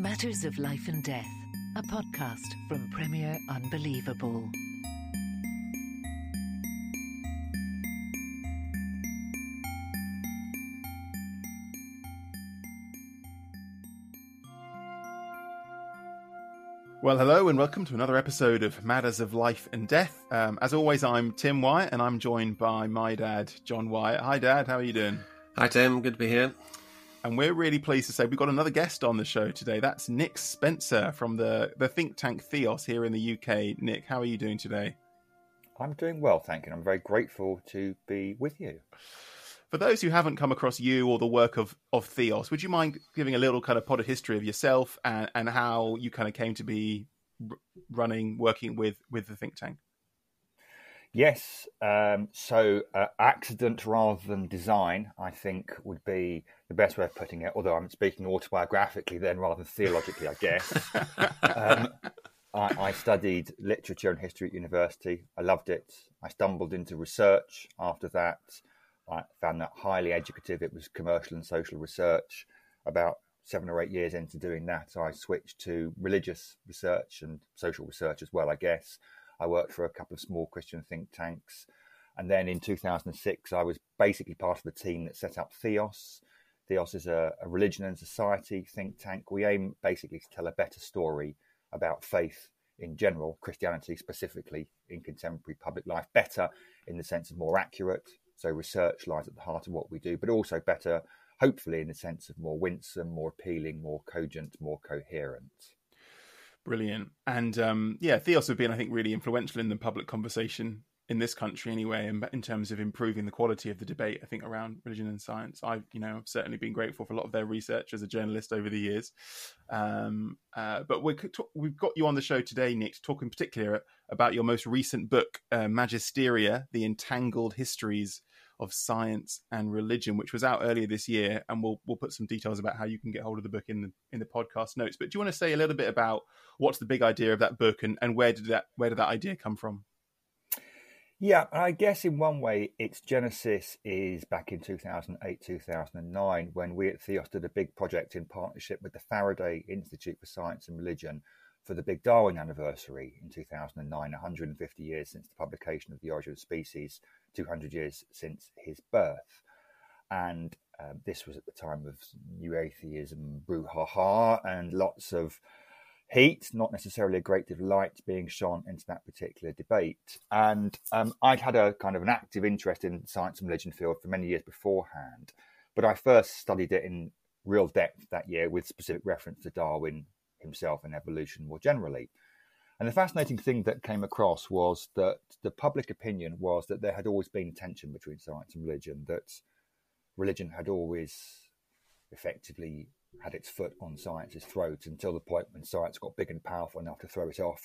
Matters of Life and Death, a podcast from Premier Unbelievable. Well, hello and welcome to another episode of Matters of Life and Death. As always, I'm Tim Wyatt and I'm joined by my dad, John Wyatt. Hi, Dad. How are you doing? Hi, Tim. Good to be here. And we're really pleased to say we've got another guest on the show today. That's Nick Spencer from the think tank Theos here in the UK. Nick, how are you doing today? I'm doing well, thank you. I'm very grateful to be with you. For those who haven't come across you or the work of Theos, would you mind giving a little kind of potted history of yourself and how you kind of came to be working with the think tank? Yes. So accident rather than design, I think, would be the best way of putting it, although I'm speaking autobiographically then rather than theologically, I guess. I studied literature and history at university. I loved it. I stumbled into research after that. I found that highly educative. It was commercial and social research. About 7 or 8 years into doing that, I switched to religious research and social research as well, I guess. I worked for a couple of small Christian think tanks. And then in 2006, I was basically part of the team that set up Theos. Theos is a religion and society think tank. We aim basically to tell a better story about faith in general, Christianity specifically in contemporary public life, better in the sense of more accurate. So research lies at the heart of what we do, but also better, hopefully, in the sense of more winsome, more appealing, more cogent, more coherent. Brilliant. And Theos have been, I think, really influential in the public conversation in this country anyway, in terms of improving the quality of the debate, I think, around religion and science. I've certainly been grateful for a lot of their research as a journalist over the years. But we've got you on the show today, Nick, to talk in particular about your most recent book, Magisteria, The Entangled Histories of Science and Religion, which was out earlier this year, and we'll put some details about how you can get hold of the book in the podcast notes. But do you want to say a little bit about what's the big idea of that book and where did that idea come from? Yeah, I guess in one way its genesis is back in 2008, 2009, when we at Theos did a big project in partnership with the Faraday Institute for Science and Religion for the big Darwin anniversary in 2009, 150 years since the publication of The Origin of Species, 200 years since his birth. And this was at the time of new atheism, brouhaha, and lots of heat, not necessarily a great deal of light being shone into that particular debate. And I'd had a kind of an active interest in science and religion field for many years beforehand, but I first studied it in real depth that year with specific reference to Darwin himself and evolution more generally. And the fascinating thing that came across was that the public opinion was that there had always been tension between science and religion, that religion had always effectively had its foot on science's throat until the point when science got big and powerful enough to throw it off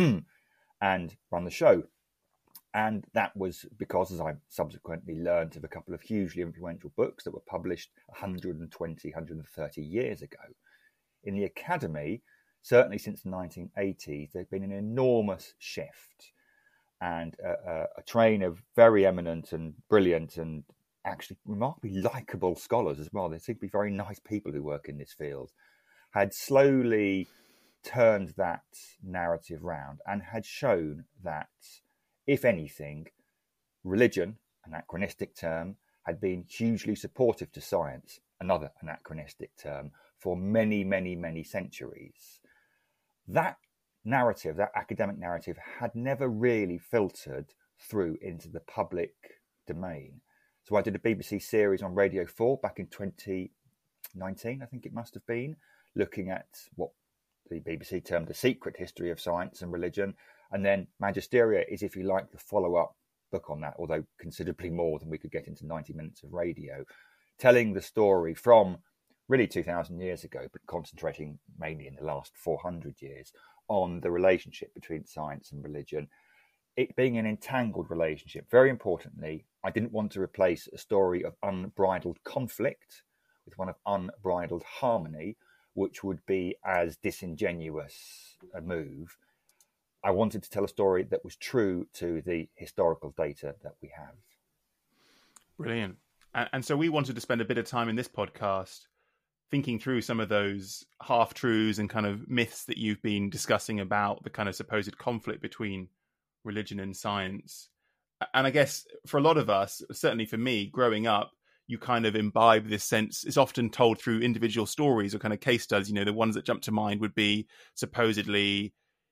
and run the show. And that was because, as I subsequently learned, of a couple of hugely influential books that were published 120, 130 years ago. In the academy, certainly since the 1980s, there's been an enormous shift and a train of very eminent and brilliant and actually remarkably likeable scholars as well. There seem to be very nice people who work in this field, had slowly turned that narrative round and had shown that, if anything, religion, anachronistic term, had been hugely supportive to science, another anachronistic term, for many, many, many centuries. That narrative, that academic narrative, had never really filtered through into the public domain. So I did a BBC series on Radio 4 back in 2019, I think it must have been, looking at what the BBC termed the secret history of science and religion. And then Magisteria is, if you like, the follow-up book on that, although considerably more than we could get into 90 minutes of radio, telling the story from really 2,000 years ago, but concentrating mainly in the last 400 years on the relationship between science and religion, it being an entangled relationship. Very importantly, I didn't want to replace a story of unbridled conflict with one of unbridled harmony, which would be as disingenuous a move. I wanted to tell a story that was true to the historical data that we have. Brilliant. And so we wanted to spend a bit of time in this podcast thinking through some of those half-truths and kind of myths that you've been discussing about the kind of supposed conflict between religion and science. And I guess for a lot of us, certainly for me, growing up, you kind of imbibe this sense. It's often told through individual stories or kind of case studies. The ones that jump to mind would be supposedly,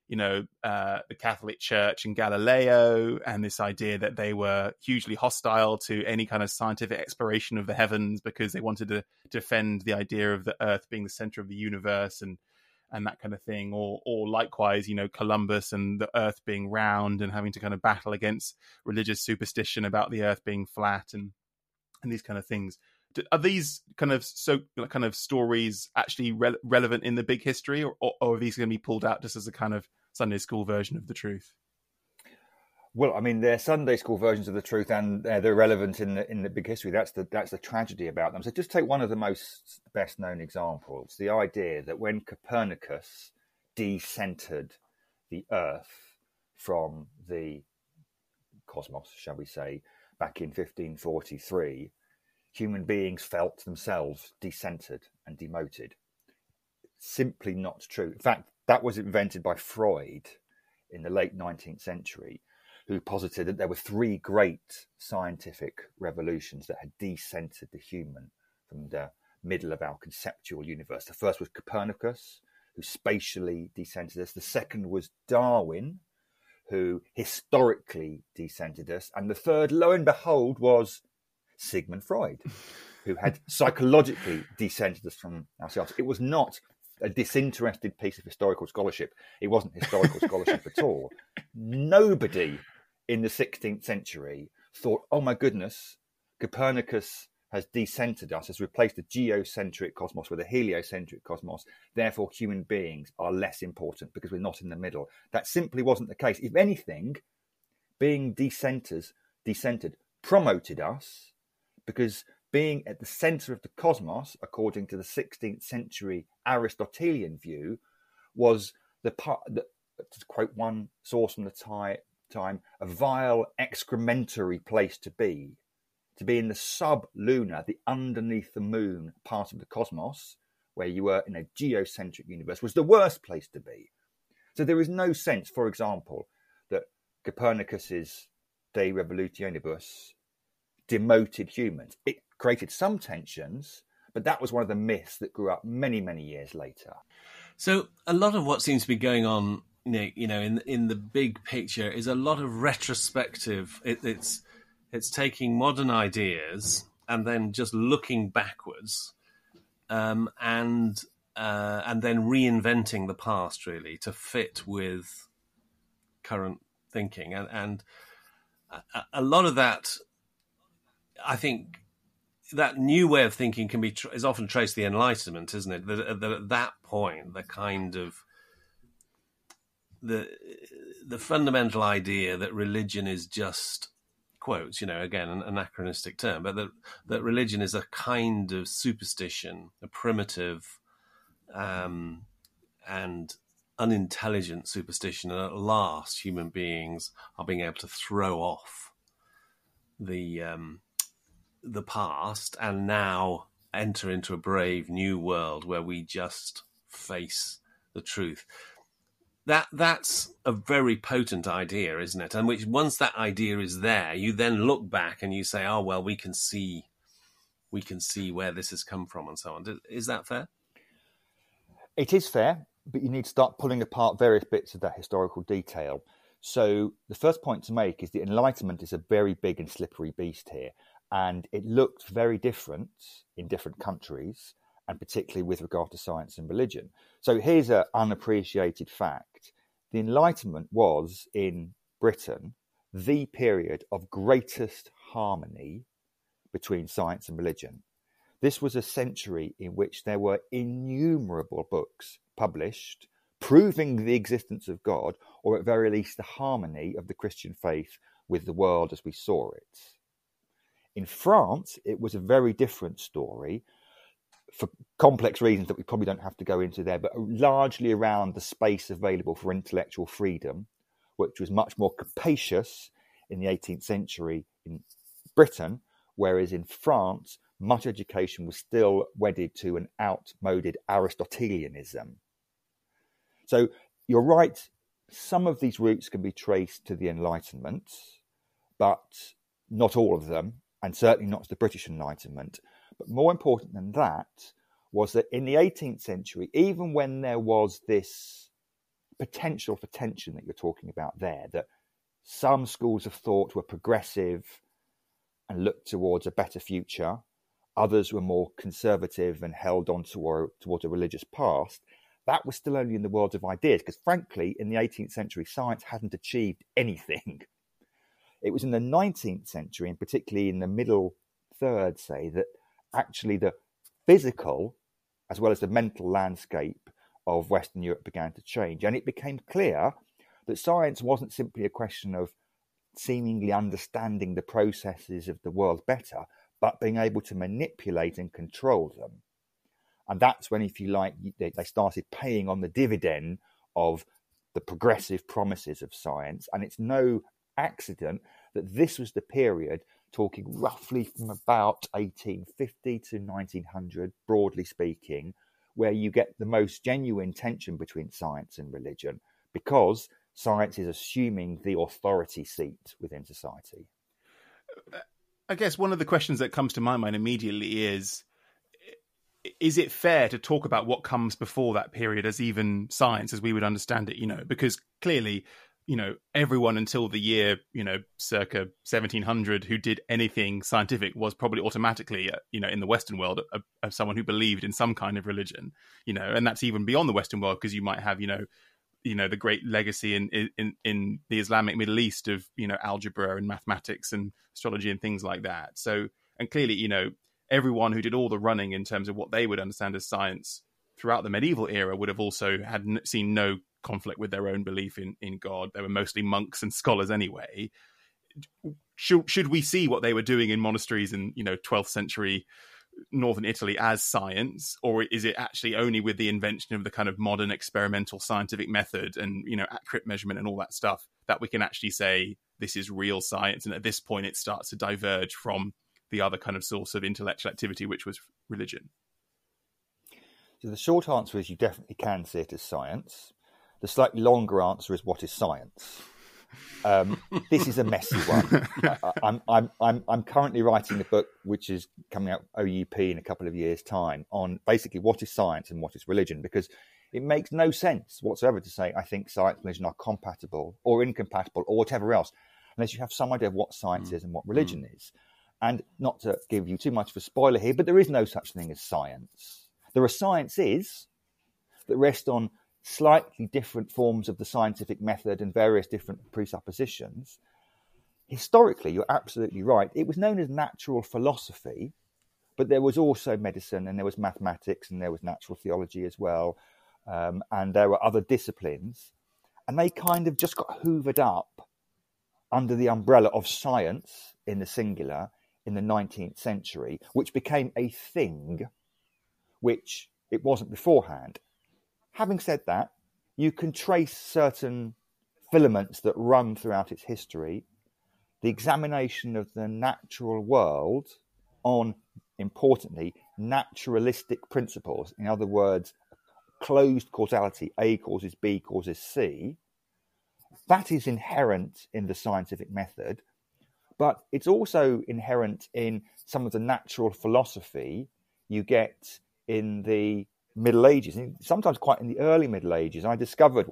the Catholic Church and Galileo, and this idea that they were hugely hostile to any kind of scientific exploration of the heavens because they wanted to defend the idea of the Earth being the center of the universe and that kind of thing, or likewise, Columbus and the Earth being round and having to kind of battle against religious superstition about the Earth being flat and these kind of things. Are these kind of stories actually relevant in the big history, or are these going to be pulled out just as a kind of Sunday school version of the truth? Well, I mean, they're Sunday school versions of the truth, and they're relevant in the big history. That's the tragedy about them. So just take one of the most best known examples: the idea that when Copernicus decentered the Earth from the cosmos, shall we say, back in 1543, human beings felt themselves decentered and demoted. Simply not true. In fact, that was invented by Freud in the late 19th century, who posited that there were three great scientific revolutions that had decentered the human from the middle of our conceptual universe. The first was Copernicus, who spatially decentered us. The second was Darwin, who historically decentered us. And the third, lo and behold, was Sigmund Freud, who had psychologically decentered us from ourselves. It was not a disinterested piece of historical scholarship. It wasn't historical scholarship at all. Nobody in the 16th century thought, oh my goodness, Copernicus has decentered us, has replaced the geocentric cosmos with a heliocentric cosmos. Therefore, human beings are less important because we're not in the middle. That simply wasn't the case. If anything, being decentered promoted us, because being at the center of the cosmos, according to the 16th century Aristotelian view, was the part that, to quote one source from the time, a vile excrementary place to be in the sub-lunar, the underneath the moon part of the cosmos, where you were in a geocentric universe, was the worst place to be. So there is no sense, for example, that Copernicus's De Revolutionibus demoted humans. It created some tensions, but that was one of the myths that grew up many, many years later. So a lot of what seems to be going on, in the big picture is a lot of retrospective. It's taking modern ideas and then just looking backwards, and then reinventing the past really to fit with current thinking, and a lot of that, I think, that new way of thinking is often traced to the Enlightenment, isn't it? That at that point, the kind of the fundamental idea that religion is just, quotes, again, an anachronistic term, but that religion is a kind of superstition, a primitive and unintelligent superstition, and at last human beings are being able to throw off the past and now enter into a brave new world where we just face the truth. That's a very potent idea, isn't it? And which, once that idea is there, you then look back and you say, oh well, we can see where this has come from and so on. Is that fair? It is fair, but you need to start pulling apart various bits of that historical detail. So the first point to make is the Enlightenment is a very big and slippery beast here. And it looked very different in different countries, and particularly with regard to science and religion. So here's an unappreciated fact. The Enlightenment was, in Britain, the period of greatest harmony between science and religion. This was a century in which there were innumerable books published proving the existence of God, or at very least the harmony of the Christian faith with the world as we saw it. In France, it was a very different story for complex reasons that we probably don't have to go into there, but largely around the space available for intellectual freedom, which was much more capacious in the 18th century in Britain, whereas in France, much education was still wedded to an outmoded Aristotelianism. So you're right, some of these roots can be traced to the Enlightenment, but not all of them, and certainly not to the British Enlightenment. But more important than that was that in the 18th century, even when there was this potential for tension that you're talking about there, that some schools of thought were progressive and looked towards a better future, others were more conservative and held on towards a religious past, that was still only in the world of ideas, because frankly, in the 18th century, science hadn't achieved anything. It was in the 19th century, and particularly in the middle third, say, that actually the physical as well as the mental landscape of Western Europe began to change. And it became clear that science wasn't simply a question of seemingly understanding the processes of the world better, but being able to manipulate and control them. And that's when, if you like, they started paying on the dividend of the progressive promises of science. And it's no accident that this was the period, talking roughly from about 1850 to 1900, broadly speaking, where you get the most genuine tension between science and religion, because science is assuming the authority seat within society. I guess one of the questions that comes to my mind immediately is it fair to talk about what comes before that period as even science as we would understand it, because clearly, everyone until the year, circa 1700 who did anything scientific was probably automatically, in the Western world, someone who believed in some kind of religion, and that's even beyond the Western world, because you might have, the great legacy in the Islamic Middle East of, algebra and mathematics and astrology and things like that. So, and clearly, everyone who did all the running in terms of what they would understand as science throughout the medieval era would have also seen no conflict with their own belief in God. They were mostly monks and scholars anyway. Should we see what they were doing in monasteries in 12th century northern Italy as science, or is it actually only with the invention of the kind of modern experimental scientific method and accurate measurement and all that stuff that we can actually say this is real science? And at this point it starts to diverge from the other kind of source of intellectual activity, which was religion. So the short answer is you definitely can see it as science. The slightly longer answer is, what is science? This is a messy one. I'm currently writing a book which is coming out OUP in a couple of years' time on basically what is science and what is religion, because it makes no sense whatsoever to say I think science and religion are compatible or incompatible or whatever else, unless you have some idea of what science is and what religion is. And not to give you too much of a spoiler here, but there is no such thing as science. There are sciences that rest on slightly different forms of the scientific method and various different presuppositions. Historically, you're absolutely right. It was known as natural philosophy, but there was also medicine, and there was mathematics, and there was natural theology as well. And there were other disciplines, and they kind of just got hoovered up under the umbrella of science in the singular in the 19th century, which became a thing which it wasn't beforehand. Having said that, you can trace certain filaments that run throughout its history. The examination of the natural world on, importantly, naturalistic principles. In other words, closed causality, A causes B causes C. That is inherent in the scientific method, but it's also inherent in some of the natural philosophy you get in the Middle Ages, and sometimes quite in the early Middle Ages. I discovered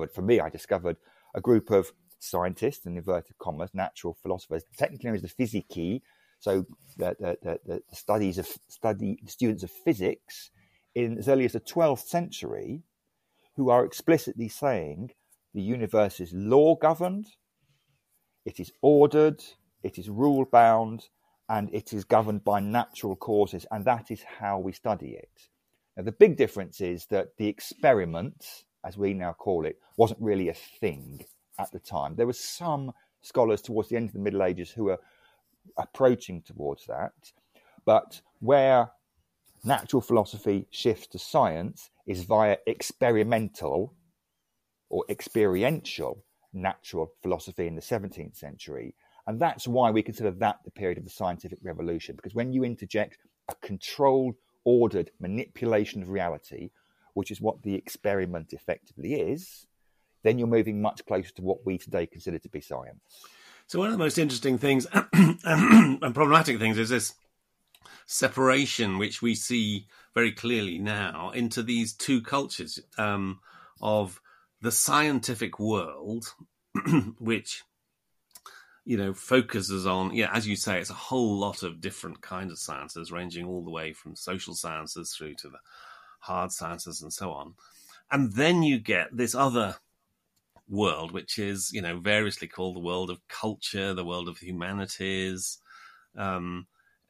a group of scientists, in inverted commas, natural philosophers, technically known as the physici, so the students of physics in as early as the 12th century, who are explicitly saying the universe is law-governed, it is ordered, it is rule-bound, and it is governed by natural causes, and that is how we study it. Now, the big difference is that the experiment, as we now call it, wasn't really a thing at the time. There were some scholars towards the end of the Middle Ages who were approaching towards that, but where natural philosophy shifts to science is via experimental or experiential natural philosophy in the 17th century. And that's why we consider that the period of the scientific revolution, because when you interject a controlled, ordered manipulation of reality, which is what the experiment effectively is, then you're moving much closer to what we today consider to be science. So one of the most interesting things and problematic things is this separation, which we see very clearly now, into these two cultures of the scientific world, which, focuses on, as you say, it's a whole lot of different kinds of sciences, ranging all the way from social sciences through to the hard sciences and so on. And then you get this other world, which is, variously called the world of culture, the world of humanities. And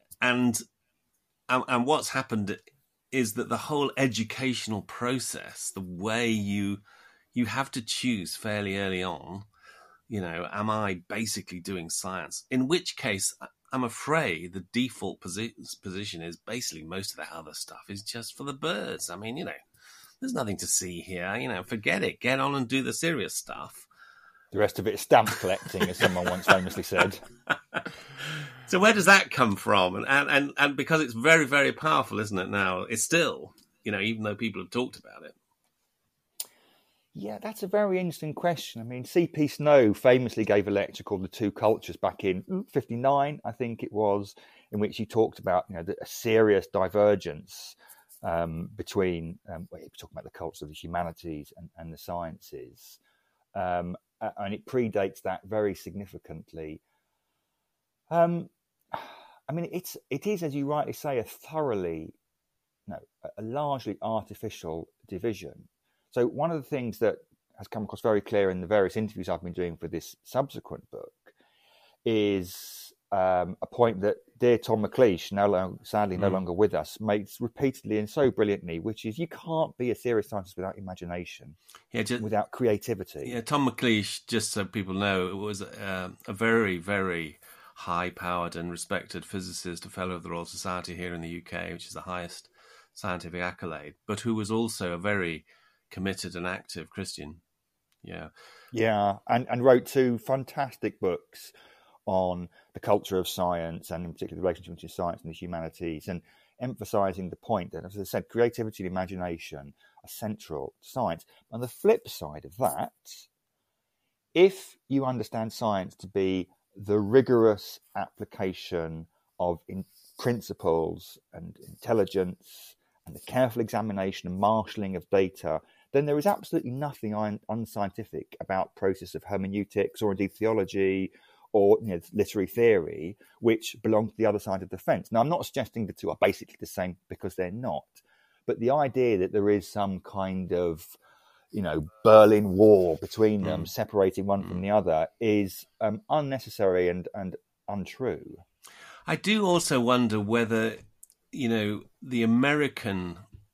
what's happened is that the whole educational process, the way you have to choose fairly early on, am I basically doing science? In which case, I'm afraid the default position is basically most of that other stuff is just for the birds. I mean, there's nothing to see here. Forget it. Get on and do the serious stuff. The rest of it is stamp collecting, as someone once famously said. So where does that come from? And because it's very, very powerful, isn't it now? It's still, even though people have talked about it. Yeah, that's a very interesting question. I mean, C.P. Snow famously gave a lecture called The Two Cultures back in 1959, I think it was, in which he talked about a serious divergence between, he was talking about the cultures of the humanities and the sciences. And it predates that very significantly. I mean, it is, as you rightly say, a largely artificial division. So one of the things that has come across very clear in the various interviews I've been doing for this subsequent book is a point that dear Tom McLeish, sadly no longer with us, makes repeatedly and so brilliantly, which is you can't be a serious scientist without imagination, without creativity. Yeah, Tom McLeish, just so people know, it was a very, very high-powered and respected physicist, a fellow of the Royal Society here in the UK, which is the highest scientific accolade, but who was also a very committed and active Christian. And wrote two fantastic books on the culture of science and in particular the relationship between science and the humanities, and emphasizing the point that, as I said, creativity and imagination are central to science. On the flip side of that, if you understand science to be the rigorous application of principles and intelligence and the careful examination and marshalling of data, then there is absolutely nothing unscientific about the process of hermeneutics or indeed theology or literary theory, which belong to the other side of the fence. Now, I'm not suggesting the two are basically the same, because they're not. But the idea that there is some kind of, Berlin Wall between them, separating one from the other, is unnecessary and untrue. I do also wonder whether, the American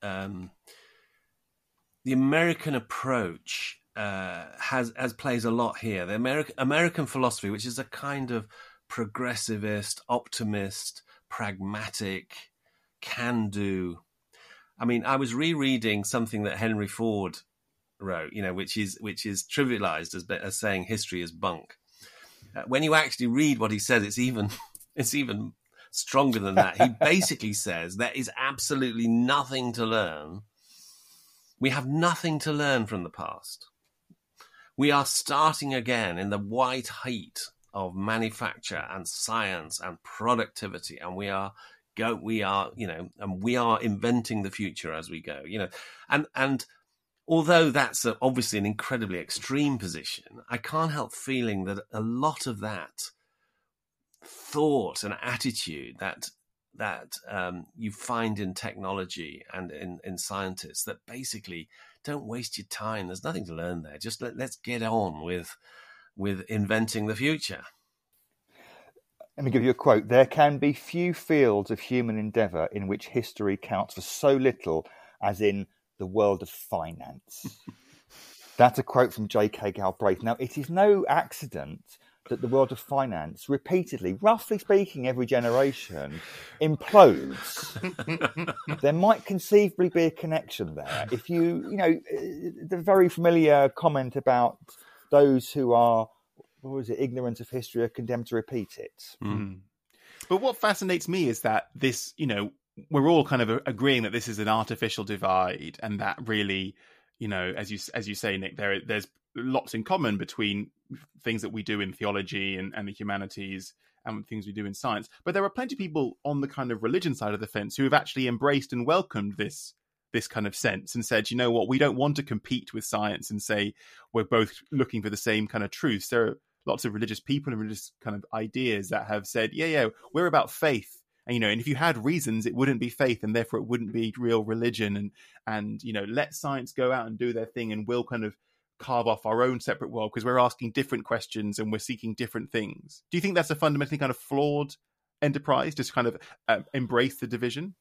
approach has plays a lot here. The American philosophy, which is a kind of progressivist, optimist, pragmatic, can-do. I mean, I was rereading something that Henry Ford wrote, which is trivialized as saying history is bunk. When you actually read what he says, it's even stronger than that. He basically says there is absolutely nothing to learn. We have nothing to learn from the past. We are starting again in the white heat of manufacture and science and productivity, and we are inventing the future as we go. And although that's obviously an incredibly extreme position, I can't help feeling that a lot of that thought and attitude that you find in technology and in scientists, that basically don't waste your time. There's nothing to learn there. Just let's get on with inventing the future. Let me give you a quote. "There can be few fields of human endeavour in which history counts for so little as in the world of finance." That's a quote from J.K. Galbraith. Now, it is no accident that the world of finance repeatedly, roughly speaking, every generation implodes. There might conceivably be a connection there. If the very familiar comment about those who are, ignorant of history are condemned to repeat it. Mm. But what fascinates me is that this, we're all kind of agreeing that this is an artificial divide, and that really, as you say, Nick, there's lots in common between things that we do in theology and the humanities and things we do in science. But there are plenty of people on the kind of religion side of the fence who have actually embraced and welcomed this kind of sense and said, you know what, we don't want to compete with science and say we're both looking for the same kind of truths. There are lots of religious people and religious kind of ideas that have said, yeah, we're about faith. And, and if you had reasons, it wouldn't be faith, and therefore it wouldn't be real religion. And let science go out and do their thing, and we'll kind of carve off our own separate world because we're asking different questions and we're seeking different things. Do you think that's a fundamentally kind of flawed enterprise, just kind of embrace the division?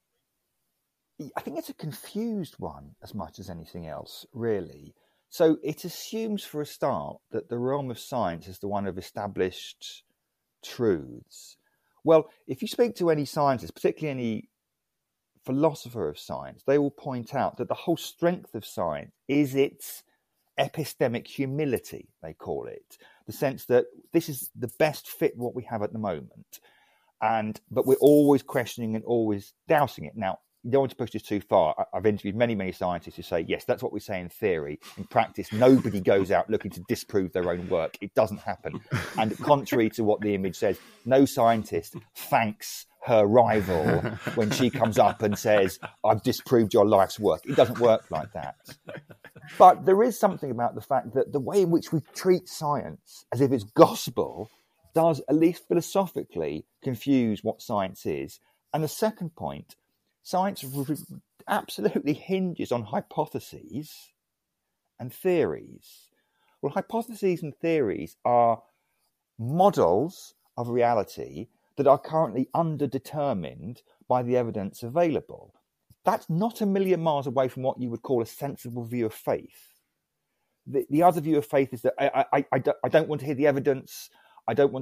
I think it's a confused one as much as anything else, really. So it assumes for a start that the realm of science is the one of established truths. Well, if you speak to any scientist, particularly any philosopher of science, they will point out that the whole strength of science is its epistemic humility, they call it. The sense that this is the best fit what we have at the moment. But we're always questioning and always doubting it. Now, you don't want to push this too far. I've interviewed many scientists who say, yes, that's what we say in theory. In practice, nobody goes out looking to disprove their own work. It doesn't happen. And contrary to what the image says, no scientist thanks her rival when she comes up and says, I've disproved your life's work. It doesn't work like that. But there is something about the fact that the way in which we treat science as if it's gospel does, at least philosophically, confuse what science is. And the second point, science absolutely hinges on hypotheses and theories. Well, hypotheses and theories are models of reality that are currently underdetermined by the evidence available. That's not a million miles away from what you would call a sensible view of faith. The other view of faith is that I don't want to hear the evidence. I don't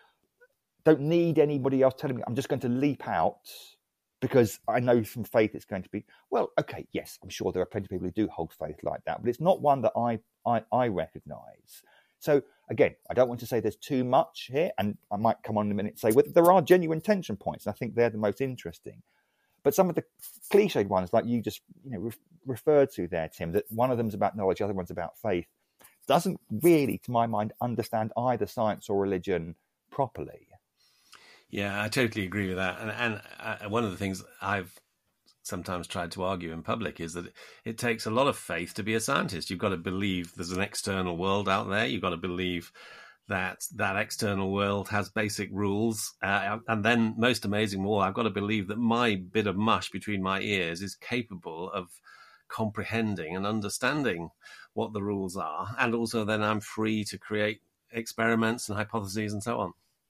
need anybody else telling me. I'm just going to leap out because I know from faith it's going to be, well, okay, yes, I'm sure there are plenty of people who do hold faith like that, but it's not one that I recognise. So again, I don't want to say there's too much here, and I might come on in a minute and say, well, there are genuine tension points, and I think they're the most interesting. But some of the cliched ones, like you just referred to there, Tim, that one of them's about knowledge, the other one's about faith, doesn't really, to my mind, understand either science or religion properly. Yeah, I totally agree with that. And one of the things I've sometimes tried to argue in public is that it takes a lot of faith to be a scientist. You've got to believe there's an external world out there. You've got to believe that external world has basic rules. And then, most amazing of all, I've got to believe that my bit of mush between my ears is capable of comprehending and understanding what the rules are. And also then I'm free to create experiments and hypotheses and so on.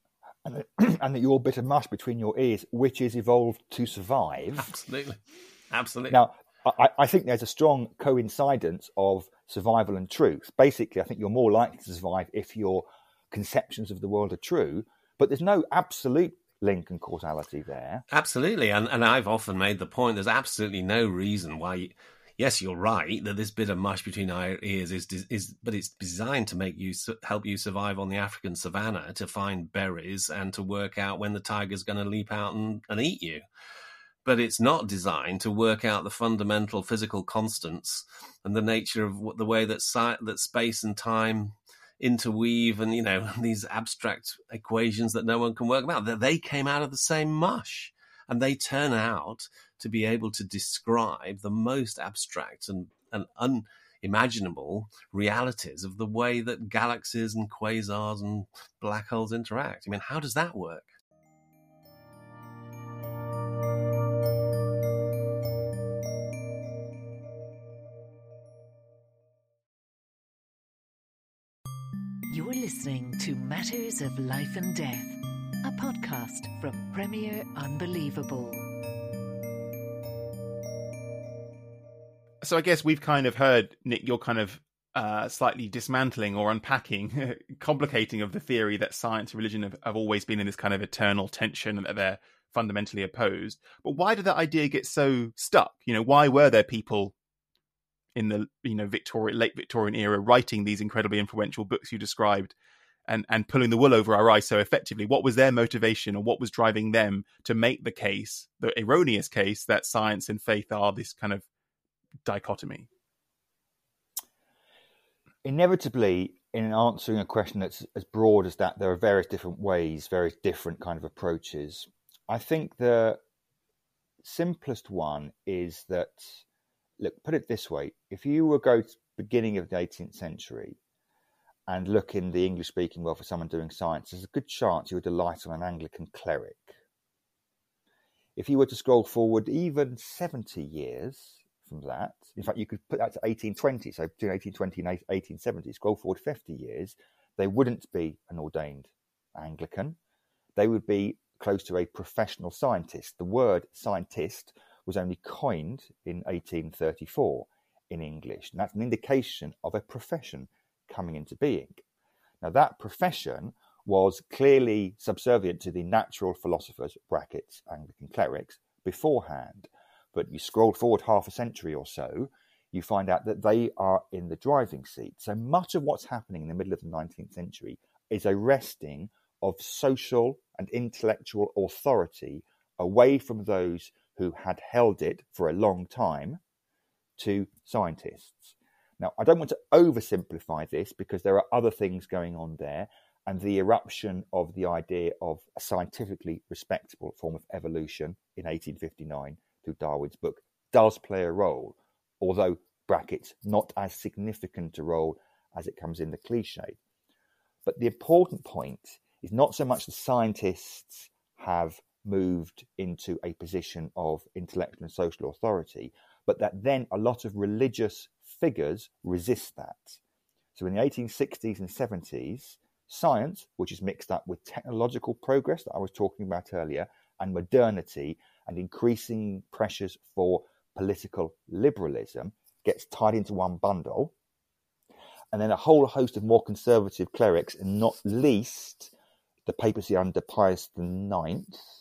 And that your bit of mush between your ears, which is evolved to survive. Absolutely. Now, I think there's a strong coincidence of survival and truth. Basically, I think you're more likely to survive if your conceptions of the world are true, but there's no absolute link and causality there. Absolutely. And I've often made the point there's absolutely no reason why... Yes, you're right that this bit of mush between our ears but it's designed to help you survive on the African savannah, to find berries and to work out when the tiger's going to leap out and eat you. But it's not designed to work out the fundamental physical constants and the nature of the way that space and time interweave, and these abstract equations that no one can work out. That they came out of the same mush, and they turn out to be able to describe the most abstract and unimaginable realities of the way that galaxies and quasars and black holes interact. I mean, how does that work? You're listening to Matters of Life and Death, a podcast from Premier Unbelievable. So I guess we've kind of heard, Nick, you're kind of slightly dismantling or unpacking, complicating of the theory that science and religion have always been in this kind of eternal tension and that they're fundamentally opposed. But why did that idea get so stuck? Why were there people in the late Victorian era writing these incredibly influential books you described and pulling the wool over our eyes so effectively. What was their motivation, or what was driving them to make the case, the erroneous case, that science and faith are this kind of dichotomy? Inevitably, in answering a question that's as broad as that, there are various different ways, various different kind of approaches. I think the simplest one is that, look, put it this way: if you were to go to the beginning of the 18th century and look in the English-speaking world for someone doing science, there's a good chance you would alight on an Anglican cleric. If you were to scroll forward even 70 years from that, in fact, you could put that to 1820, so between 1820 and 1870, scroll forward 50 years, they wouldn't be an ordained Anglican. They would be close to a professional scientist. The word scientist was only coined in 1834 in English, and that's an indication of a profession coming into being. Now, that profession was clearly subservient to the natural philosophers, brackets, Anglican clerics, beforehand. But you scroll forward half a century or so, you find out that they are in the driving seat. So much of what's happening in the middle of the 19th century is a wresting of social and intellectual authority away from those who had held it for a long time to scientists. Now, I don't want to oversimplify this because there are other things going on there, and the eruption of the idea of a scientifically respectable form of evolution in 1859 through Darwin's book does play a role, although, brackets, not as significant a role as it comes in the cliche. But the important point is not so much the scientists have moved into a position of intellectual and social authority, but that then a lot of religious figures resist that. So in the 1860s and 70s, science, which is mixed up with technological progress that I was talking about earlier, and modernity and increasing pressures for political liberalism, gets tied into one bundle. And then a whole host of more conservative clerics, and not least the papacy under Pius IX,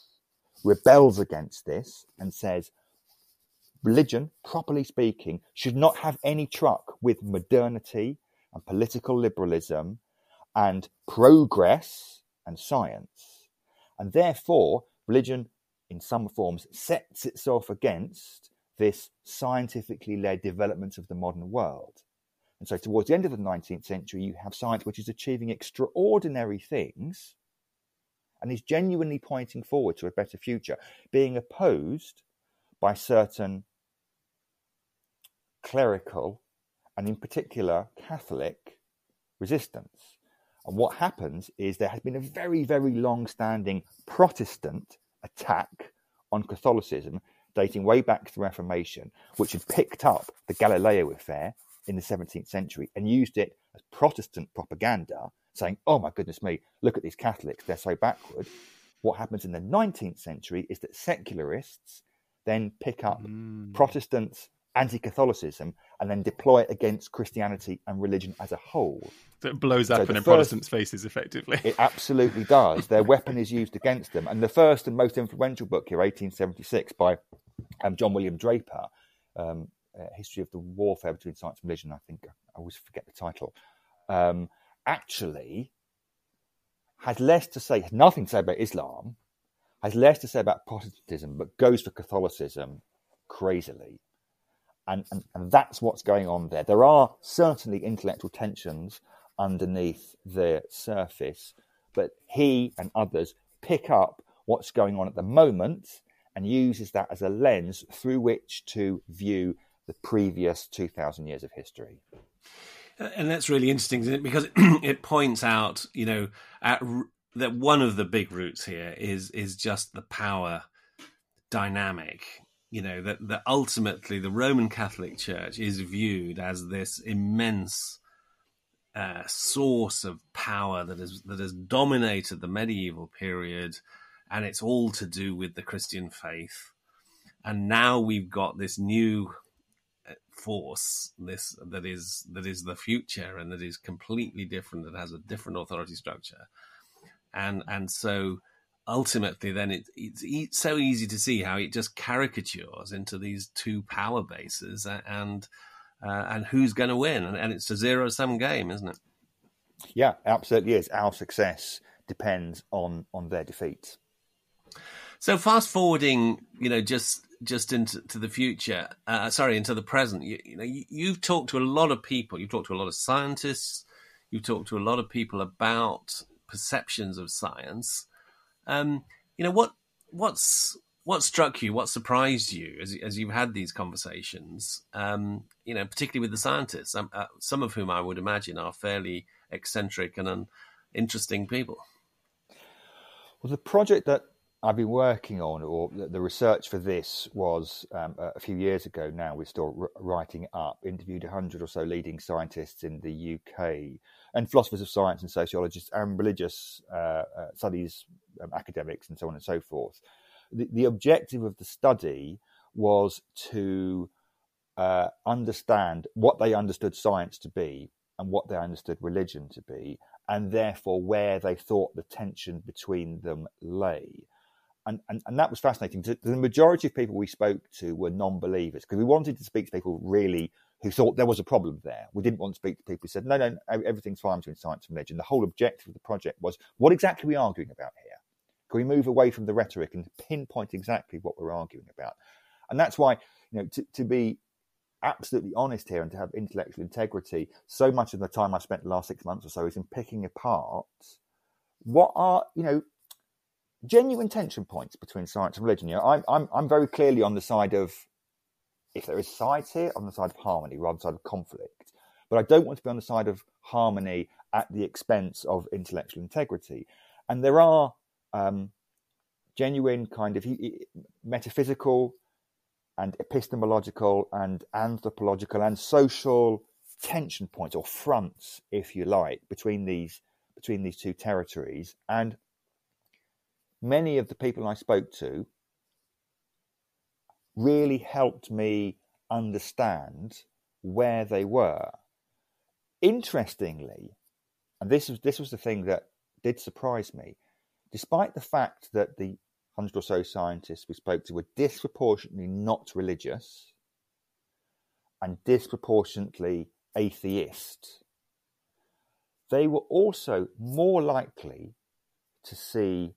rebels against this and says religion, properly speaking, should not have any truck with modernity and political liberalism and progress and science. And therefore, religion, in some forms, sets itself against this scientifically led development of the modern world. And so towards the end of the 19th century, you have science which is achieving extraordinary things and is genuinely pointing forward to a better future, being opposed by certain clerical and in particular Catholic resistance. And what happens is there has been a very, very long-standing Protestant attack on Catholicism dating way back to the Reformation, which had picked up the Galileo affair in the 17th century and used it as Protestant propaganda, saying, oh my goodness me, look at these Catholics, they're so backward. What happens in the 19th century is that secularists then pick up Protestant anti-Catholicism and then deploy it against Christianity and religion as a whole. So it blows up in Protestants' faces, effectively. It absolutely does. Their weapon is used against them. And the first and most influential book here, 1876, by John William Draper, History of the Warfare Between Science and Religion, I think, I always forget the title, actually has less to say, has nothing to say about Islam, has less to say about Protestantism, but goes for Catholicism crazily. And that's what's going on there. There are certainly intellectual tensions underneath the surface, but he and others pick up what's going on at the moment and uses that as a lens through which to view the previous 2,000 years of history. And that's really interesting, isn't it? Because it points out, that one of the big roots here is just the power dynamic. That ultimately the Roman Catholic Church is viewed as this immense source of power that has dominated the medieval period, and it's all to do with the Christian faith. And now we've got this new force, that is the future, and that is completely different, that has a different authority structure, and so ultimately then it's so easy to see how it just caricatures into these two power bases, and who's going to win, and it's a zero-sum game, isn't it? Yeah, absolutely is. Our success depends on their defeat. So fast forwarding, just into the future, into the present, you've talked to a lot of people, you've talked to a lot of scientists, you've talked to a lot of people about perceptions of science. What struck you, what surprised you as you've had these conversations, particularly with the scientists, some of whom I would imagine are fairly eccentric and interesting people? Well, the project that I've been working on, or the research for this, was a few years ago now. We're still writing it up. Interviewed 100 or so leading scientists in the UK and philosophers of science and sociologists and religious studies academics and so on and so forth. The objective of the study was to understand what they understood science to be and what they understood religion to be, and therefore where they thought the tension between them lay. And that was fascinating. The majority of people we spoke to were non-believers, because we wanted to speak to people really who thought there was a problem there. We didn't want to speak to people who said, no, everything's fine between science and religion. The whole objective of the project was, what exactly are we arguing about here? Can we move away from the rhetoric and pinpoint exactly what we're arguing about? And that's why, to be absolutely honest here and to have intellectual integrity, so much of the time I spent the last 6 months or so is in picking apart what are, genuine tension points between science and religion. I'm very clearly on the side of, if there is sides here, on the side of harmony rather than the side of conflict. But I don't want to be on the side of harmony at the expense of intellectual integrity. And there are genuine kind of metaphysical and epistemological and anthropological and social tension points, or fronts, if you like, between these two territories. And many of the people I spoke to really helped me understand where they were. Interestingly, and this was the thing that did surprise me, despite the fact that the 100 or so scientists we spoke to were disproportionately not religious and disproportionately atheist, they were also more likely to see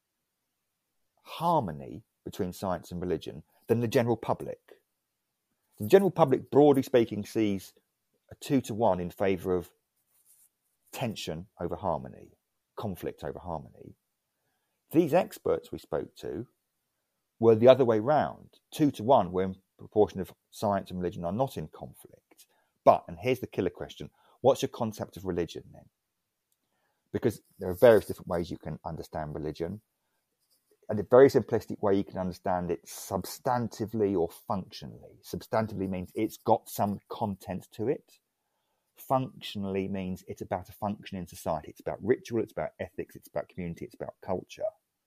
harmony between science and religion than the general public. The general public, broadly speaking, sees a 2-to-1 in favour of tension over harmony, conflict over harmony. These experts we spoke to were the other way round, 2-to-1, where in proportion of science and religion are not in conflict. But, and here's the killer question, what's your concept of religion then? Because there are various different ways you can understand religion. And a very simplistic way you can understand it substantively or functionally. Substantively means it's got some content to it. Functionally means it's about a function in society. It's about ritual, it's about ethics, it's about community, it's about culture.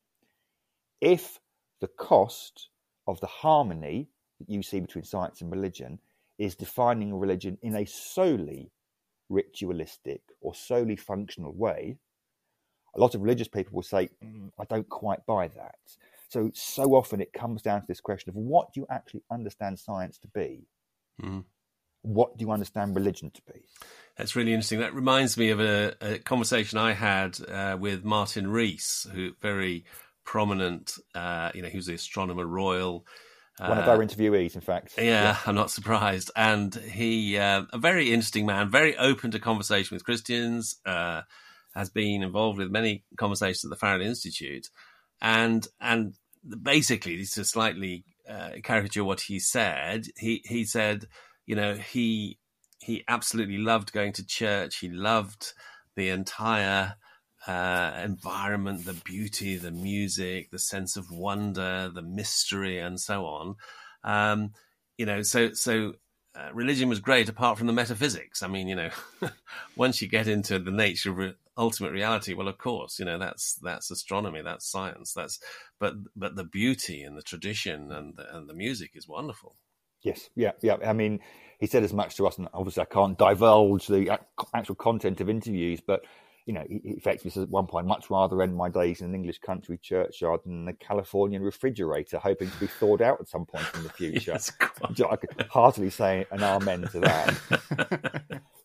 If the cost of the harmony that you see between science and religion is defining a religion in a solely ritualistic or solely functional way, a lot of religious people will say, I don't quite buy that. So often it comes down to this question of, what do you actually understand science to be? Mm. What do you understand religion to be? That's really interesting. That reminds me of a conversation I had with Martin Rees, who very prominent, who's the Astronomer Royal. One of our interviewees, in fact. Yeah, I'm not surprised. And he, a very interesting man, very open to conversation with Christians, has been involved with many conversations at the Faraday Institute. And basically, to slightly caricature what he said, he said, he absolutely loved going to church. He loved the entire environment, the beauty, the music, the sense of wonder, the mystery, and so on. So religion was great apart from the metaphysics. I mean, once you get into the nature of ultimate reality, well, of course, that's astronomy, that's science, but the beauty and the tradition and the music is wonderful. Yes, yeah. I mean, he said as much to us, and obviously I can't divulge the actual content of interviews, but he effectively says at one point, much rather end my days in an English country churchyard than a Californian refrigerator, hoping to be thawed out at some point in the future. Yes, I could heartily say an amen to that.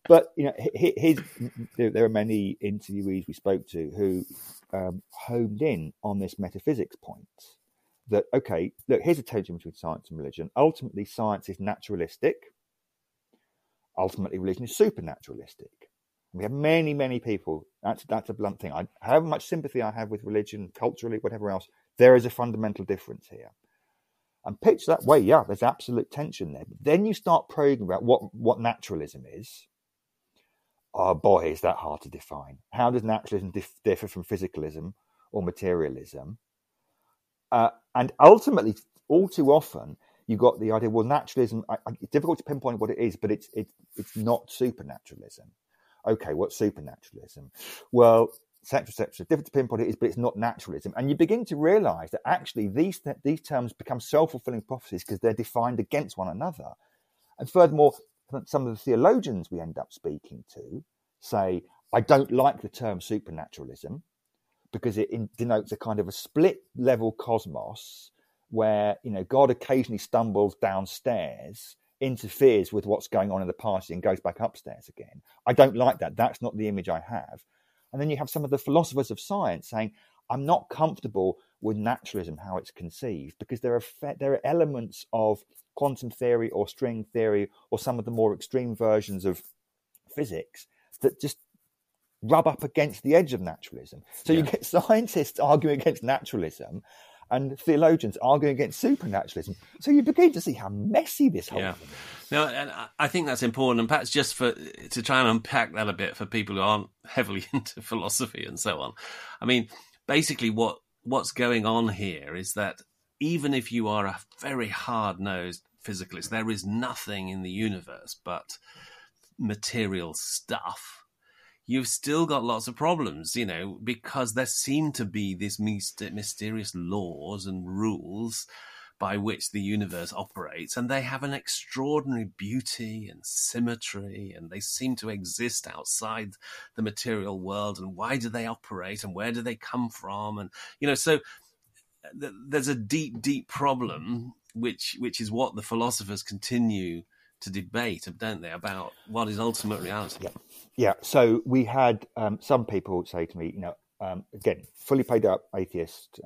But there are many interviewees we spoke to who homed in on this metaphysics point. That, okay, look, here's a tension between science and religion. Ultimately, science is naturalistic. Ultimately, religion is supernaturalistic. We have many, many people. That's a blunt thing. However much sympathy I have with religion, culturally, whatever else, there is a fundamental difference here. And pitched that way, yeah, there's absolute tension there. But then you start probing about what naturalism is. Oh boy, is that hard to define. How does naturalism differ from physicalism or materialism? And ultimately, all too often, you got the idea, well, naturalism, it's difficult to pinpoint what it is, but it's not supernaturalism. Okay, what's supernaturalism? Well, etc. Difficult to pinpoint what it is, but it's not naturalism. And you begin to realize that actually these terms become self-fulfilling prophecies because they're defined against one another. And furthermore, some of the theologians we end up speaking to say, I don't like the term supernaturalism because it denotes a kind of a split-level cosmos where, God occasionally stumbles downstairs, interferes with what's going on in the party and goes back upstairs again. I don't like that. That's not the image I have. And then you have some of the philosophers of science saying, I'm not comfortable with naturalism, how it's conceived, because there are elements of quantum theory or string theory or some of the more extreme versions of physics that just rub up against the edge of naturalism. So you get scientists arguing against naturalism and theologians arguing against supernaturalism. So you begin to see how messy this whole thing is. No, and I think that's important, and perhaps just to try and unpack that a bit for people who aren't heavily into philosophy and so on. I mean, basically what's going on here is that even if you are a very hard-nosed physicalist, there is nothing in the universe but material stuff. You've still got lots of problems, because there seem to be these mysterious laws and rules by which the universe operates, and they have an extraordinary beauty and symmetry, and they seem to exist outside the material world. And why do they operate, and where do they come from? And so there's a deep, deep problem, which is what the philosophers continue to debate, don't they, about what is ultimate reality? Yeah. So we had some people say to me, again, fully paid up atheist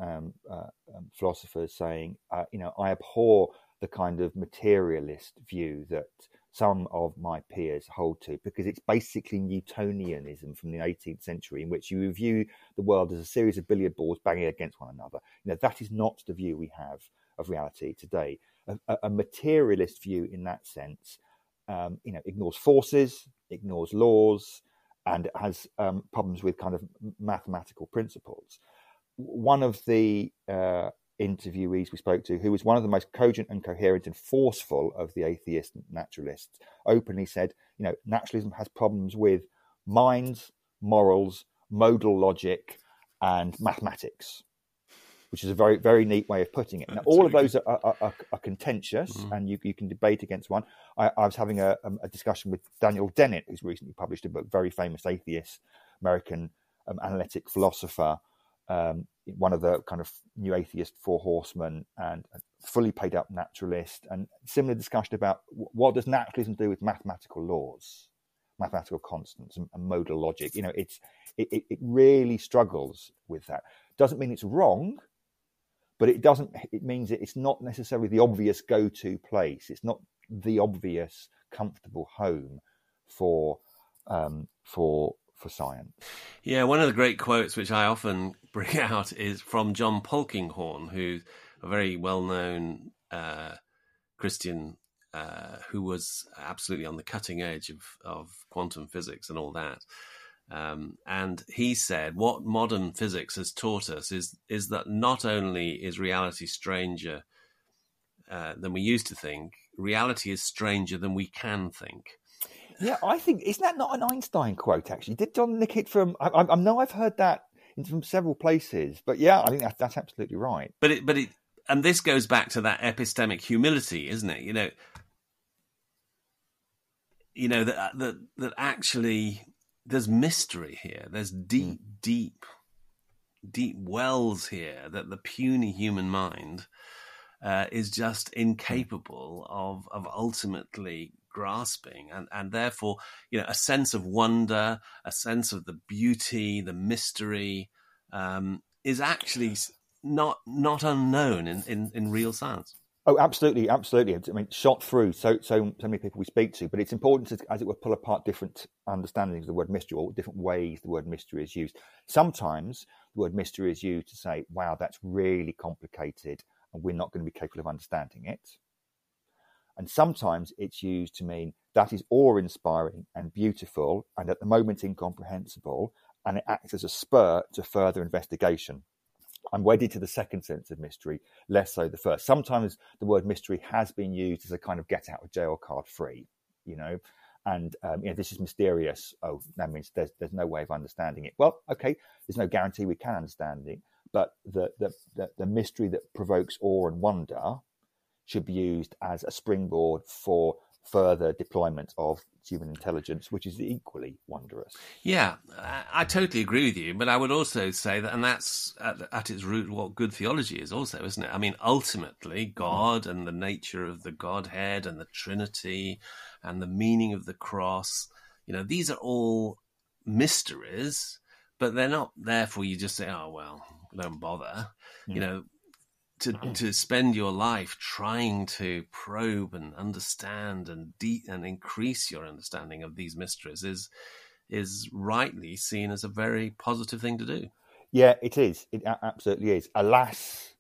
philosophers saying, I abhor the kind of materialist view that some of my peers hold to, because it's basically Newtonianism from the 18th century, in which you view the world as a series of billiard balls banging against one another. That is not the view we have of reality today. A materialist view in that sense, ignores forces, ignores laws, and has problems with kind of mathematical principles. One of the interviewees we spoke to, who was one of the most cogent and coherent and forceful of the atheist naturalists, openly said, naturalism has problems with minds, morals, modal logic, and mathematics, which is a very, very neat way of putting it. Now, all of those are contentious, and you can debate against one. I was having a discussion with Daniel Dennett, who's recently published a book, very famous atheist, American analytic philosopher, one of the kind of new atheist four horsemen, and a fully paid up naturalist, and similar discussion about what does naturalism do with mathematical laws, mathematical constants, and modal logic. It really struggles with that. Doesn't mean it's wrong, but it means it's not necessarily the obvious go-to place. It's not the obvious comfortable home for science. Yeah, one of the great quotes which I often bring out is from John Polkinghorne, who's a very well-known Christian who was absolutely on the cutting edge of quantum physics and all that. And he said, what modern physics has taught us is that not only is reality stranger than we used to think, reality is stranger than we can think. Yeah, I think, isn't that not an Einstein quote, actually? Did John nick it from, I know I've heard that from several places, but yeah, I think that's absolutely right. But it, and this goes back to that epistemic humility, isn't it? That actually there's mystery here. There's deep wells here that the puny human mind is just incapable of ultimately grasping, and therefore, a sense of wonder, a sense of the beauty, the mystery, is actually not unknown in real science. Oh, absolutely, absolutely. I mean, shot through so many people we speak to, but it's important to, as it were, pull apart different understandings of the word mystery, or different ways the word mystery is used. Sometimes the word mystery is used to say, wow, that's really complicated and we're not going to be capable of understanding it. And sometimes it's used to mean that is awe-inspiring and beautiful and at the moment incomprehensible, and it acts as a spur to further investigation. I'm wedded to the second sense of mystery, less so the first. Sometimes the word mystery has been used as a kind of get out of jail card free, and this is mysterious. Oh, that means there's no way of understanding it. Well, okay, there's no guarantee we can understand it, but the mystery that provokes awe and wonder should be used as a springboard for further deployment of human intelligence, which is equally wondrous. Yeah, I totally agree with you, but I would also say that, and that's at its root what good theology is also, isn't it? I mean, ultimately, God and the nature of the Godhead and the Trinity and the meaning of the cross, these are all mysteries, but they're not therefore you just say, oh, well, don't bother, To spend your life trying to probe and understand and increase your understanding of these mysteries is rightly seen as a very positive thing to do. Yeah, it is. It absolutely is. Alas,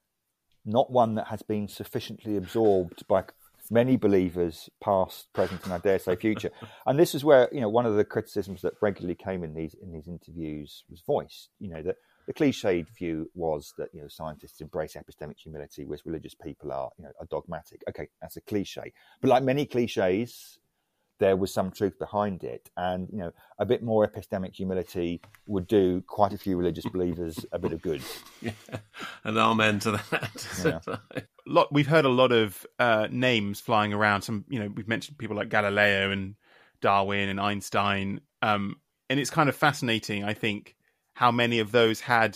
not one that has been sufficiently absorbed by many believers, past, present, and I dare say future. And this is where one of the criticisms that regularly came in these interviews was voiced. That the cliched view was that scientists embrace epistemic humility, whereas religious people are dogmatic. Okay, that's a cliche, but like many cliches, there was some truth behind it, and a bit more epistemic humility would do quite a few religious believers a bit of good. Yeah, and amen to that. Yeah. We've heard a lot of names flying around. Some we've mentioned people like Galileo and Darwin and Einstein, and it's kind of fascinating, I think, how many of those had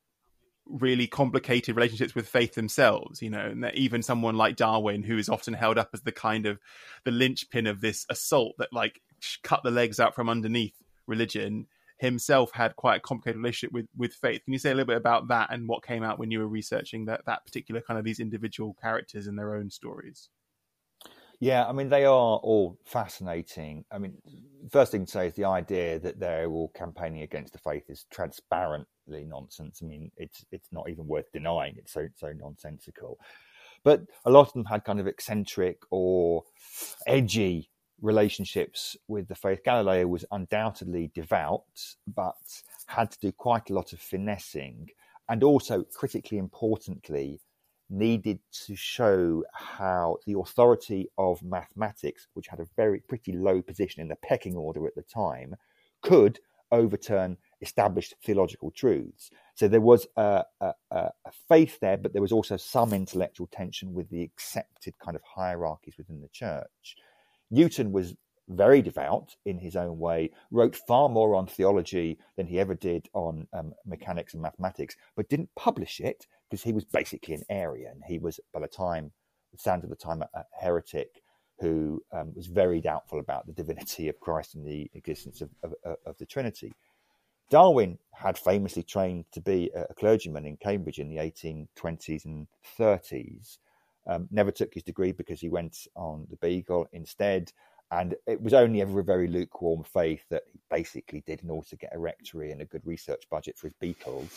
really complicated relationships with faith themselves, and that even someone like Darwin, who is often held up as the kind of the linchpin of this assault that cut the legs out from underneath religion, himself had quite a complicated relationship with faith. Can you say a little bit about that and what came out when you were researching that particular kind of these individual characters and their own stories? Yeah, I mean, they are all fascinating. I mean, first thing to say is the idea that they're all campaigning against the faith is transparently nonsense. I mean, it's not even worth denying. It's so nonsensical. But a lot of them had kind of eccentric or edgy relationships with the faith. Galileo was undoubtedly devout, but had to do quite a lot of finessing, and also, critically importantly, needed to show how the authority of mathematics, which had a pretty low position in the pecking order at the time, could overturn established theological truths. So there was a faith there, but there was also some intellectual tension with the accepted kind of hierarchies within the church. Newton was very devout in his own way, wrote far more on theology than he ever did on mechanics and mathematics, but didn't publish it because he was basically an Arian. He was, by the standard of the time, a heretic who was very doubtful about the divinity of Christ and the existence of the Trinity. Darwin had famously trained to be a clergyman in Cambridge in the 1820s and 30s. Never took his degree because he went on the Beagle instead. And it was only ever a very lukewarm faith that he basically did in order to get a rectory and a good research budget for his beetles.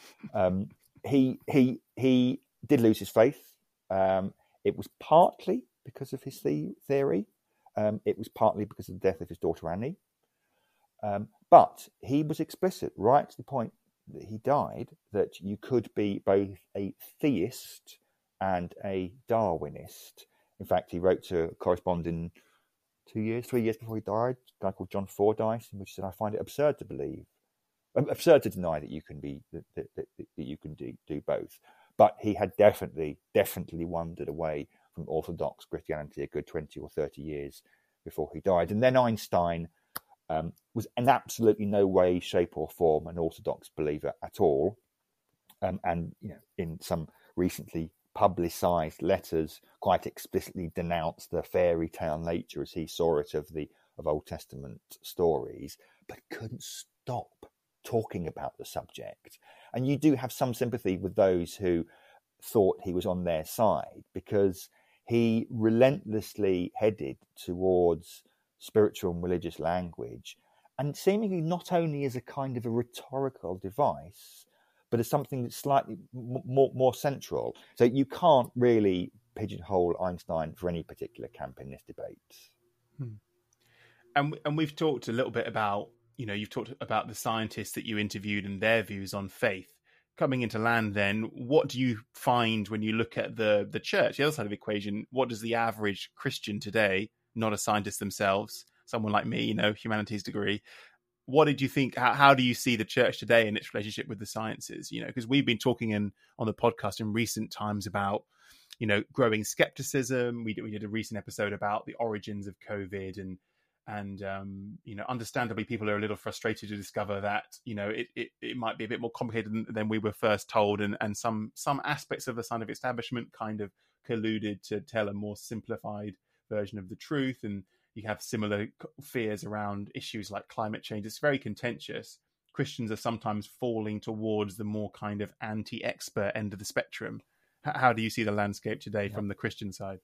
He did lose his faith. It was partly because of his theory. It was partly because of the death of his daughter Annie. But he was explicit right to the point that he died that you could be both a theist and a Darwinist. In fact, he wrote to a correspondent 3 years before he died, a guy called John Fordyce, in which he said, I find it absurd to deny that you can be that you can do both. But he had definitely wandered away from Orthodox Christianity a good 20 or 30 years before he died. And then Einstein was in absolutely no way, shape or form an Orthodox believer at all. And in some recently publicised letters quite explicitly denounced the fairy tale nature, as he saw it, of Old Testament stories, but couldn't stop talking about the subject. And you do have some sympathy with those who thought he was on their side, because he relentlessly headed towards spiritual and religious language, and seemingly not only as a kind of a rhetorical device, but as something that's slightly more central. So you can't really pigeonhole Einstein for any particular camp in this debate. And we've talked a little bit about, you've talked about the scientists that you interviewed and their views on faith. Coming into land then, what do you find when you look at the church, the other side of the equation? What does the average Christian today, not a scientist themselves, someone like me, humanities degree, what did you think? How do you see the church today in its relationship with the sciences? Because we've been talking on the podcast in recent times about, growing skepticism. We did a recent episode about the origins of COVID, and understandably, people are a little frustrated to discover that it might be a bit more complicated than we were first told, and some aspects of the scientific establishment kind of colluded to tell a more simplified version of the truth, and you have similar fears around issues like climate change. It's very contentious. Christians are sometimes falling towards the more kind of anti-expert end of the spectrum. How do you see the landscape today from the Christian side?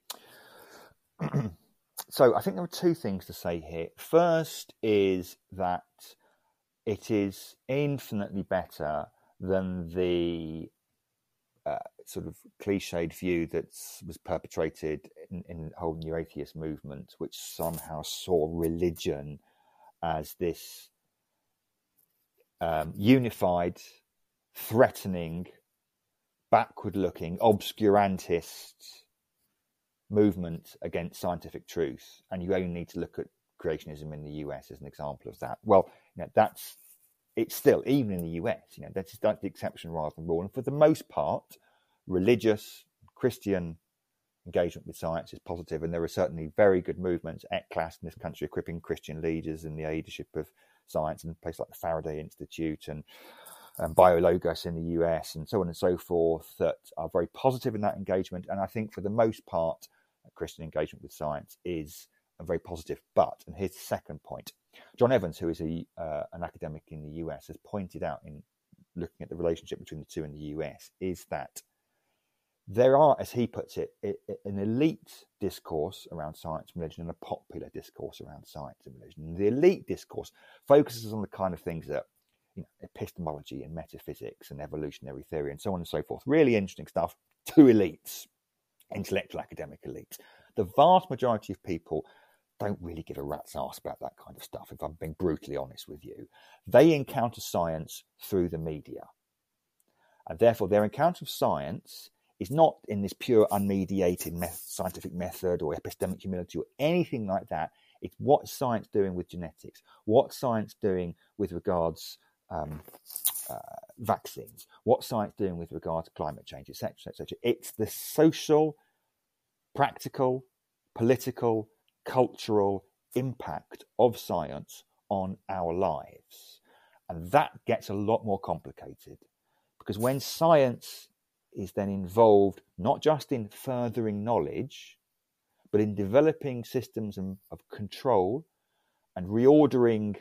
So I think there are two things to say here. First is that it is infinitely better than the sort of cliched view that was perpetrated in the whole New Atheist movement, which somehow saw religion as this unified, threatening, backward-looking, obscurantist movement against scientific truth. And you only need to look at creationism in the US as an example of that. Well, it's still, even in the US, that's the exception rather than rule. And for the most part, religious, Christian engagement with science is positive, and there are certainly very good movements at CLAS in this country equipping Christian leaders in the leadership of science, and places like the Faraday Institute and BioLogos in the US and so on and so forth that are very positive in that engagement. And I think for the most part, Christian engagement with science is very positive. But, and here's the second point, John Evans, who is an academic in the US, has pointed out in looking at the relationship between the two in the US, is that there are, as he puts it, an elite discourse around science and religion and a popular discourse around science and religion. And the elite discourse focuses on the kind of things that, epistemology and metaphysics and evolutionary theory and so on and so forth. Really interesting stuff to elites, intellectual academic elites. The vast majority of people don't really give a rat's ass about that kind of stuff, if I'm being brutally honest with you. They encounter science through the media. And therefore, their encounter of science is not in this pure unmediated scientific method or epistemic humility or anything like that. It's what's science doing with genetics, what's science doing with regards vaccines, what's science doing with regard to climate change, etc., etc. It's the social, practical, political, cultural impact of science on our lives. And that gets a lot more complicated, because when science is then involved not just in furthering knowledge, but in developing systems of control and reordering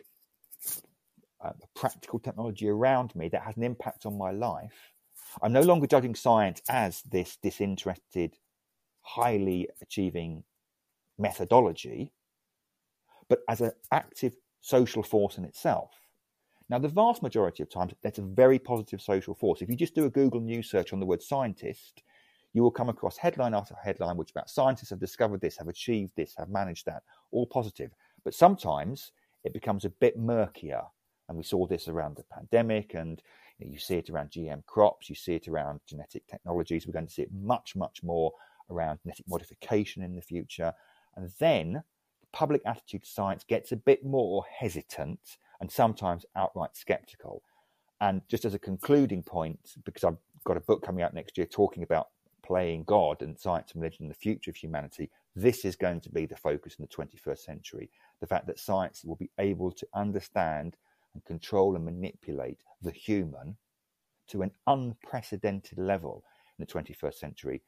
practical technology around me that has an impact on my life, I'm no longer judging science as this disinterested, highly achieving methodology, but as an active social force in itself. Now, the vast majority of times, that's a very positive social force. If you just do a Google News search on the word scientist, you will come across headline after headline which about scientists have discovered this, have achieved this, have managed that, all positive. But sometimes it becomes a bit murkier. And we saw this around the pandemic, and you see it around GM crops, you see it around genetic technologies. We're going to see it much, much more around genetic modification in the future. And then the public attitude to science gets a bit more hesitant and sometimes outright skeptical. And just as a concluding point, because I've got a book coming out next year talking about playing God and science and religion in the future of humanity, this is going to be the focus in the 21st century. The fact that science will be able to understand and control and manipulate the human to an unprecedented level in the 21st century,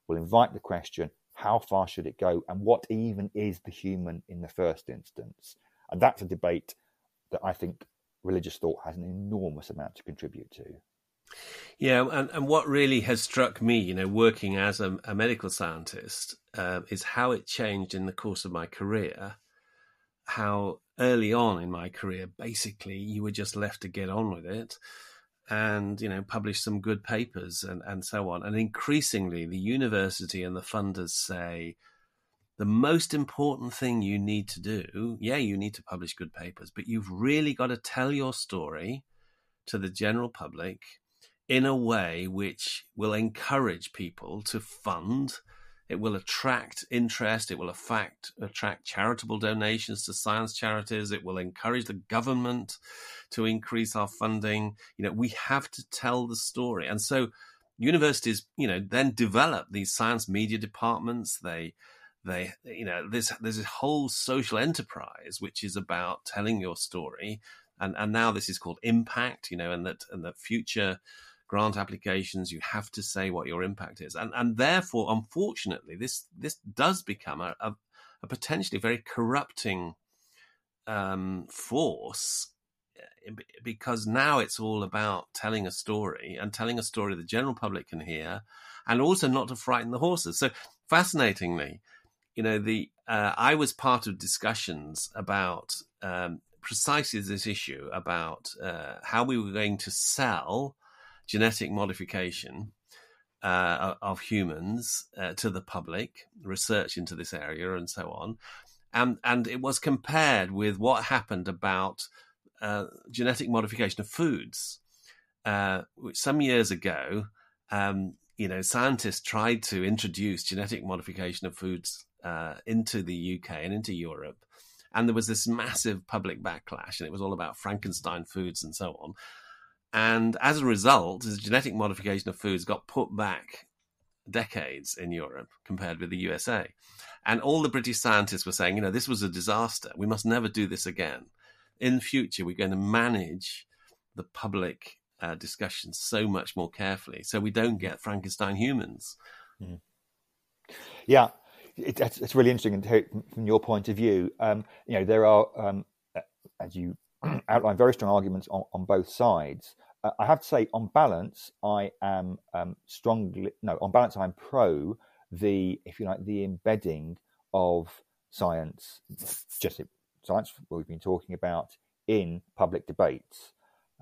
will invite the question, how far should it go, and what even is the human in the first instance? And that's a debate that I think religious thought has an enormous amount to contribute to. Yeah, and what really has struck me, working as a medical scientist, is how it changed in the course of my career. How early on in my career, basically, you were just left to get on with it and, publish some good papers and so on. And increasingly, the university and the funders say, the most important thing you need to do, you need to publish good papers, but you've really got to tell your story to the general public in a way which will encourage people to fund. It will attract interest. It will attract charitable donations to science charities. It will encourage the government to increase our funding. We have to tell the story. And so universities, then develop these science media departments. There's a whole social enterprise which is about telling your story. And now this is called impact, and that future grant applications, you have to say what your impact is. And therefore, unfortunately, this does become a potentially very corrupting force, because now it's all about telling a story the general public can hear, and also not to frighten the horses. So fascinatingly, I was part of discussions about precisely this issue about how we were going to sell genetic modification of humans to the public, research into this area and so on. And it was compared with what happened about genetic modification of foods. Which some years ago, scientists tried to introduce genetic modification of foods into the UK and into Europe. And there was this massive public backlash, and it was all about Frankenstein foods and so on. And as a result, the genetic modification of foods got put back decades in Europe compared with the USA. And all the British scientists were saying, this was a disaster. We must never do this again. In the future, we're going to manage the public discussion so much more carefully so we don't get Frankenstein humans. Mm. Yeah, it's really interesting from your point of view. There are, as you outline, very strong arguments on both sides. I have to say, on balance, I'm pro the, if you like, the embedding of science, just science what we've been talking about, in public debates.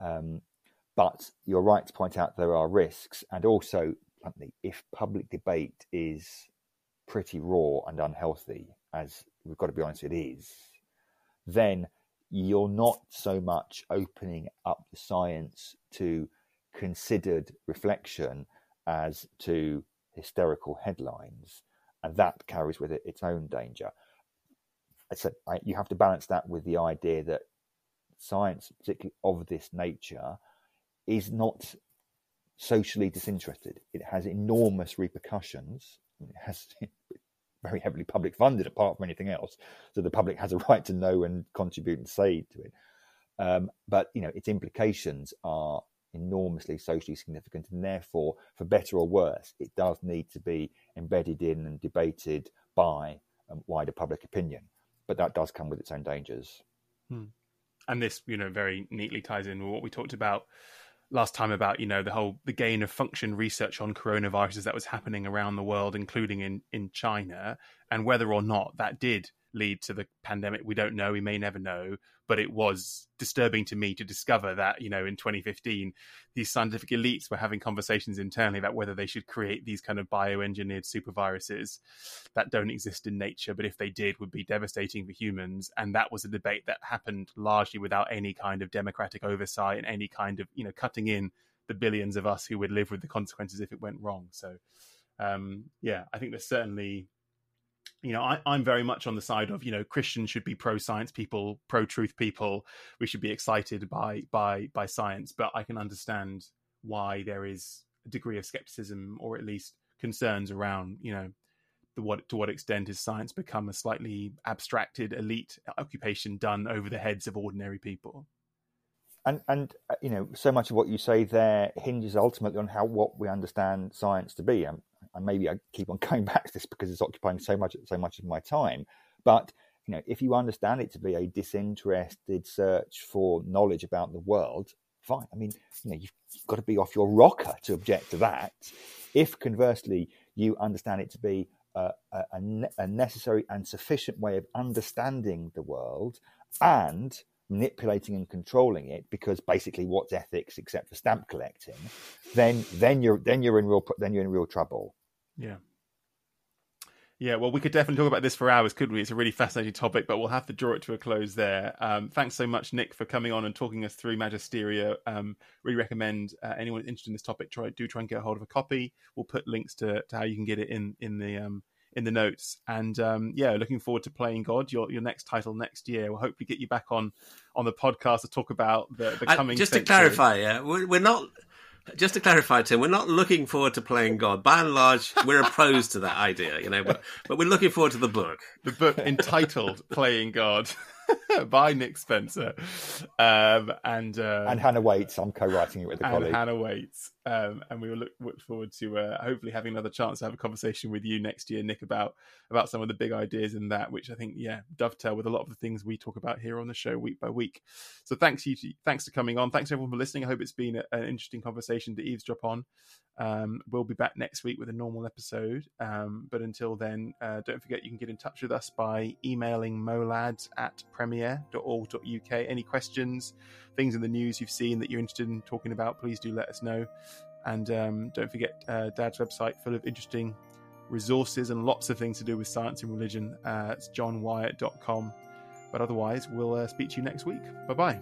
But you're right to point out there are risks, and also, if public debate is pretty raw and unhealthy, as we've got to be honest, it is, then you're not so much opening up the science to considered reflection as to hysterical headlines, and that carries with it its own danger. So you have to balance that with the idea that science, particularly of this nature, is not socially disinterested. It has enormous repercussions. It has very heavily public funded, apart from anything else. So the public has a right to know and contribute and say to it. But its implications are enormously socially significant, and therefore, for better or worse, it does need to be embedded in and debated by wider public opinion. But that does come with its own dangers. And this, very neatly ties in with what we talked about last time about, the gain of function research on coronaviruses that was happening around the world, including in China, and whether or not that did lead to the pandemic, we don't know. We may never know. But it was disturbing to me to discover that, in 2015, these scientific elites were having conversations internally about whether they should create these kind of bioengineered superviruses that don't exist in nature, but if they did, would be devastating for humans. And that was a debate that happened largely without any kind of democratic oversight and any kind of, cutting in the billions of us who would live with the consequences if it went wrong. So, I think there's certainly... I'm very much on the side of, Christians should be pro-science people, pro-truth people. We should be excited by science, but I can understand why there is a degree of skepticism, or at least concerns around, to what extent has science become a slightly abstracted elite occupation done over the heads of ordinary people. And so much of what you say there hinges ultimately on what we understand science to be. and maybe I keep on going back to this because it's occupying so much of my time, but if you understand it to be a disinterested search for knowledge about the world, fine. I mean, you've got to be off your rocker to object to that. If conversely you understand it to be a necessary and sufficient way of understanding the world and manipulating and controlling it, because basically what's ethics except for stamp collecting, then you're in real trouble. Yeah, well, we could definitely talk about this for hours, couldn't we? It's a really fascinating topic, but we'll have to draw it to a close there. Thanks so much, Nick, for coming on and talking us through Magisteria. Really recommend anyone interested in this topic try and get a hold of a copy. We'll put links to how you can get it in the notes. And looking forward to Playing God, your next title next year. We'll hopefully get you back on the podcast to talk about the coming. Just century. To clarify, we're not. Just to clarify, Tim, we're not looking forward to Playing God. By and large, we're opposed to that idea, but we're looking forward to the book. The book entitled Playing God by Nick Spencer. And Hannah Waits. I'm co-writing it with a colleague. And Hannah Waits. And we will look forward to hopefully having another chance to have a conversation with you next year, Nick, about some of the big ideas in that, which I think, dovetail with a lot of the things we talk about here on the show week by week. So thanks for coming on. Thanks everyone for listening. I hope it's been an interesting conversation to eavesdrop on. We'll be back next week with a normal episode. But until then, don't forget you can get in touch with us by emailing molads@premier.org.uk. Any questions, things in the news you've seen that you're interested in talking about, please do let us know. And don't forget Dad's website full of interesting resources and lots of things to do with science and religion. It's johnwyatt.com. But otherwise, we'll speak to you next week. Bye-bye.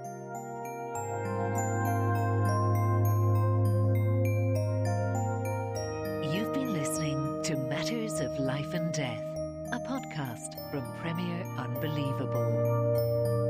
You've been listening to Matters of Life and Death, a podcast from Premier Unbelievable.